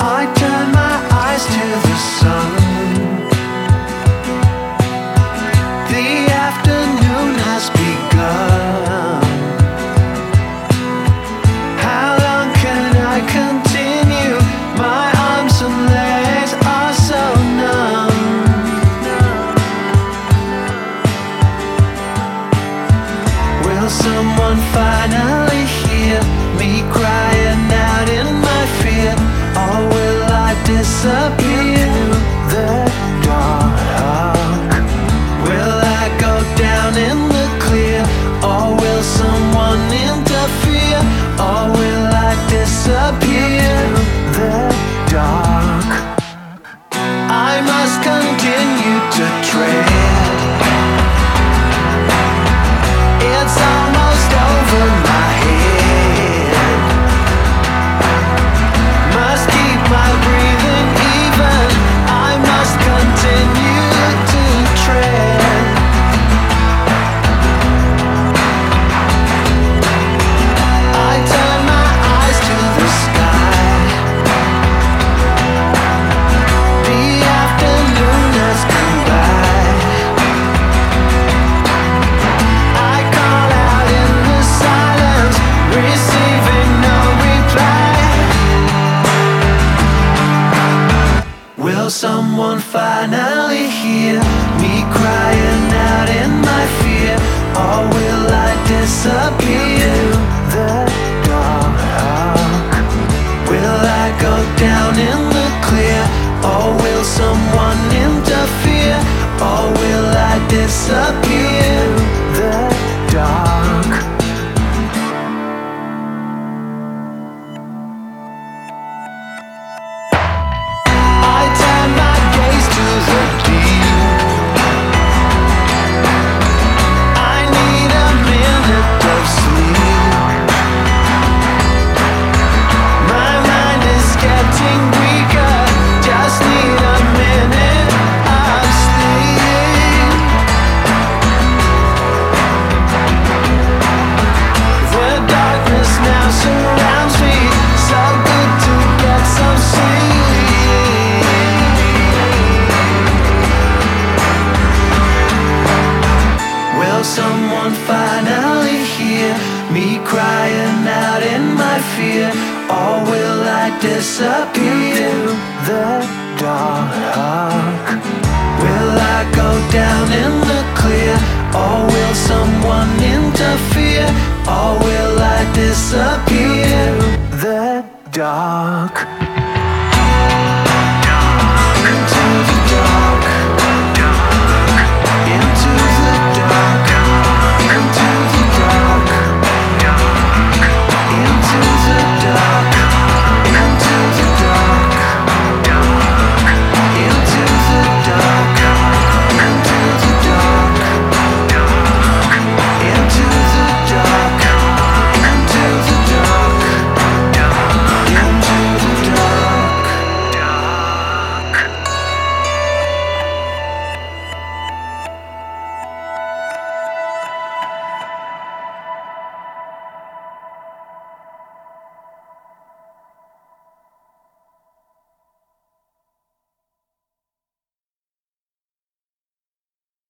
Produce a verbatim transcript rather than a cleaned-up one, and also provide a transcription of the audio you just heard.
I turn my eyes to the sun. The afternoon has begun. How long can I continue? My arms and legs are so numb. Will someone finally hear me crying out in my fear? Or will I disappear to the dark? Will I go down in the clear? Or will someone interfere? Or will I disappear to the dark? I must continue to tread. It's almost over my head. Must keep my breathing even. I must continue to tread. I turn my eyes to the sky. The afternoon has come by. I call out in the silence, receiving no reply. Will someone finally hear me crying out in my fear? Or will I disappear to the dark? Will I go down in the clear? Or will someone interfere? Or will I disappear to the dark? I turn my gaze to the deep. I need a minute of sleep. My mind is getting weaker. Just need a minute of sleep. The darkness now surrounds me. So good to get some sleep. Will someone finally hear me crying out in my fear? Or will I disappear to the dark? Will I go down in the clear? Or will someone interfere? Or will I disappear to the dark?